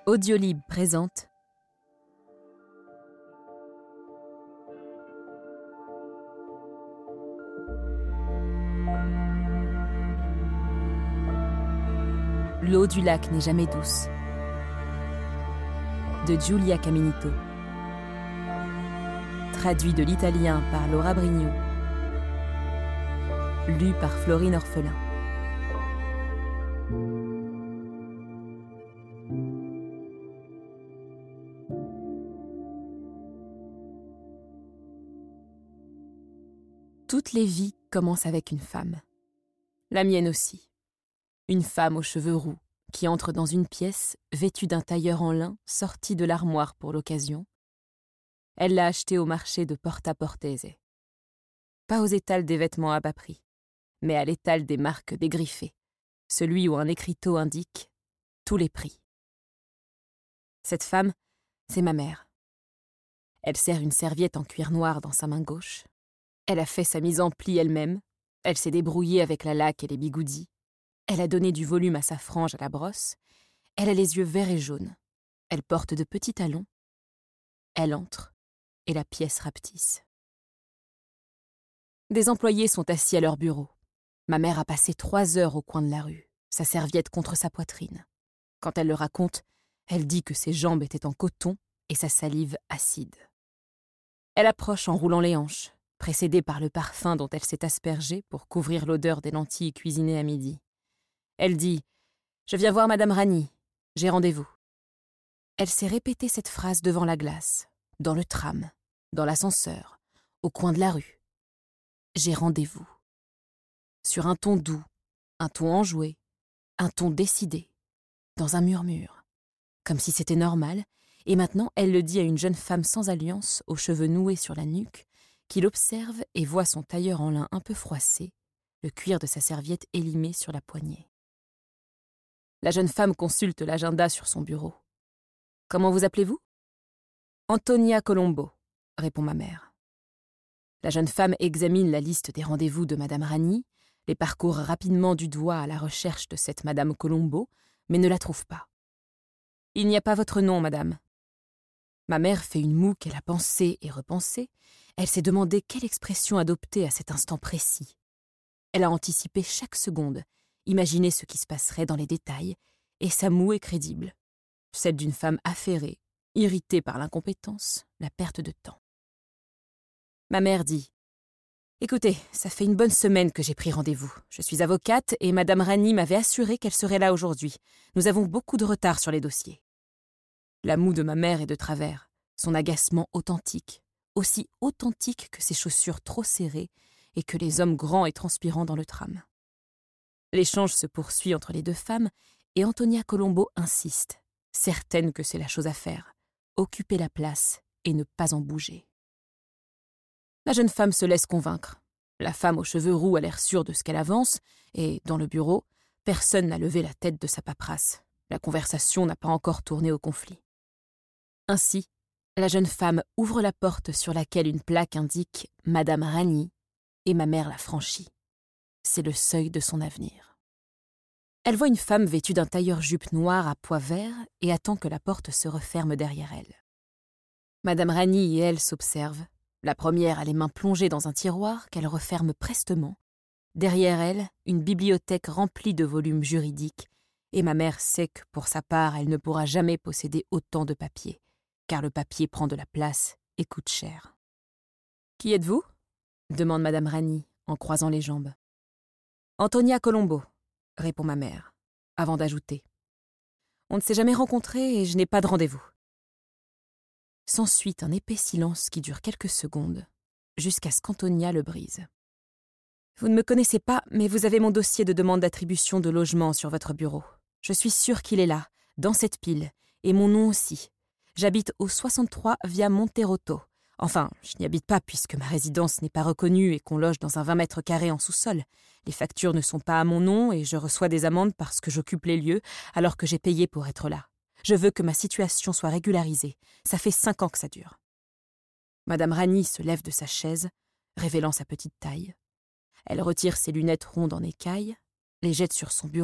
Audiolib présente L'eau du lac n'est jamais douce de Giulia Caminito. Traduit de l'italien par Laura Brigno. Lu par Florine Orphelin. Toutes les vies commencent avec une femme. La mienne aussi. Une femme aux cheveux roux qui entre dans une pièce vêtue d'un tailleur en lin sorti de l'armoire pour l'occasion. Elle l'a acheté au marché de Porta Portese. Pas aux étals des vêtements à bas prix, mais à l'étal des marques dégriffées, celui où un écriteau indique tous les prix. Cette femme, c'est ma mère. Elle serre une serviette en cuir noir dans sa main gauche. Elle a fait sa mise en pli elle-même. Elle s'est débrouillée avec la laque et les bigoudis. Elle a donné du volume à sa frange à la brosse. Elle a les yeux verts et jaunes. Elle porte de petits talons. Elle entre, et la pièce rapetisse. Des employés sont assis à leur bureau. Ma mère a passé 3 heures au coin de la rue, sa serviette contre sa poitrine. Quand elle le raconte, elle dit que ses jambes étaient en coton et sa salive acide. Elle approche en roulant les hanches, précédée par le parfum dont elle s'est aspergée pour couvrir l'odeur des lentilles cuisinées à midi. Elle dit « Je viens voir Madame Rani, j'ai rendez-vous ». Elle s'est répétée cette phrase devant la glace, dans le tram, dans l'ascenseur, au coin de la rue. J'ai rendez-vous. Sur un ton doux, un ton enjoué, un ton décidé, dans un murmure, comme si c'était normal, et maintenant elle le dit à une jeune femme sans alliance, aux cheveux noués sur la nuque, qui l'observe et voit son tailleur en lin un peu froissé, le cuir de sa serviette élimé sur la poignée. La jeune femme consulte l'agenda sur son bureau. « Comment vous appelez-vous »« Antonia Colombo », répond ma mère. La jeune femme examine la liste des rendez-vous de Madame Rani, les parcourt rapidement du doigt à la recherche de cette Madame Colombo, mais ne la trouve pas. « Il n'y a pas votre nom, madame. » Ma mère fait une moue qu'elle a pensée et repensée. Elle s'est demandé quelle expression adopter à cet instant précis. Elle a anticipé chaque seconde, imaginé ce qui se passerait dans les détails, et sa moue est crédible, celle d'une femme affairée, irritée par l'incompétence, la perte de temps. Ma mère dit « Écoutez, ça fait une bonne semaine que j'ai pris rendez-vous. Je suis avocate et Madame Rani m'avait assuré qu'elle serait là aujourd'hui. Nous avons beaucoup de retard sur les dossiers. » La moue de ma mère est de travers, son agacement authentique, aussi authentique que ses chaussures trop serrées et que les hommes grands et transpirants dans le tram. L'échange se poursuit entre les deux femmes et Antonia Colombo insiste, certaine que c'est la chose à faire, occuper la place et ne pas en bouger. La jeune femme se laisse convaincre. La femme aux cheveux roux a l'air sûre de ce qu'elle avance et, dans le bureau, personne n'a levé la tête de sa paperasse. La conversation n'a pas encore tourné au conflit. Ainsi, la jeune femme ouvre la porte sur laquelle une plaque indique « Madame Rani » et ma mère la franchit. C'est le seuil de son avenir. Elle voit une femme vêtue d'un tailleur-jupe noir à pois verts et attend que la porte se referme derrière elle. Madame Rani et elle s'observent. La première a les mains plongées dans un tiroir qu'elle referme prestement. Derrière elle, une bibliothèque remplie de volumes juridiques, et ma mère sait que, pour sa part, elle ne pourra jamais posséder autant de papier, car le papier prend de la place et coûte cher. « Qui êtes-vous » demande Madame Rani, en croisant les jambes. « Antonia Colombo » répond ma mère, avant d'ajouter. « On ne s'est jamais rencontrés et je n'ai pas de rendez-vous. » S'ensuit un épais silence qui dure quelques secondes, jusqu'à ce qu'Antonia le brise. « Vous ne me connaissez pas, mais vous avez mon dossier de demande d'attribution de logement sur votre bureau. Je suis sûre qu'il est là, dans cette pile, et mon nom aussi. J'habite au 63 via Monterotto. Enfin, je n'y habite pas puisque ma résidence n'est pas reconnue et qu'on loge dans un 20 mètres carrés en sous-sol. Les factures ne sont pas à mon nom et je reçois des amendes parce que j'occupe les lieux alors que j'ai payé pour être là. Je veux que ma situation soit régularisée. Ça fait 5 ans que ça dure. » Madame Rani se lève de sa chaise, révélant sa petite taille. Elle retire ses lunettes rondes en écaille, les jette sur son bureau